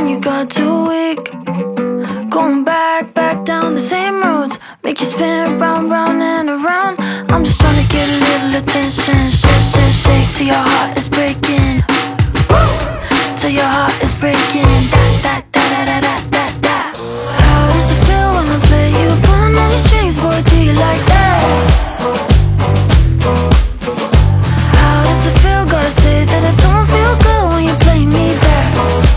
you got too weak. Going back down the same roads, make you spin round, round and around. I'm just trying to get a little attention. Shake till your heart is breaking. Till your heart is breaking. Da da da da da da da. How does it feel when I play you? Pulling on the strings, boy, do you like that? How does it feel? Gotta say that I don't feel good when you play me back.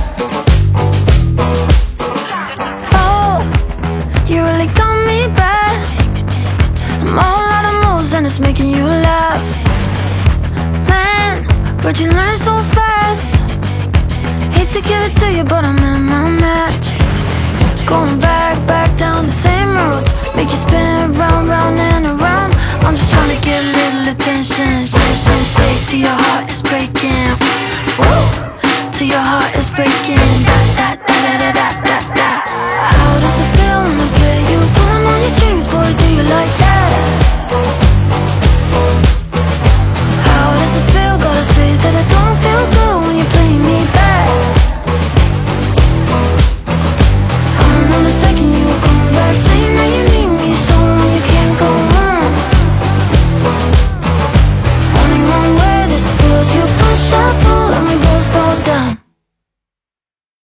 Oh, you really got me bad. I'm all out of moves and it's making you laugh. Man, where'd you learn so fast? Hate to give it to you, but I'm in my match. Going back down the same roads, make you spin round, round and around.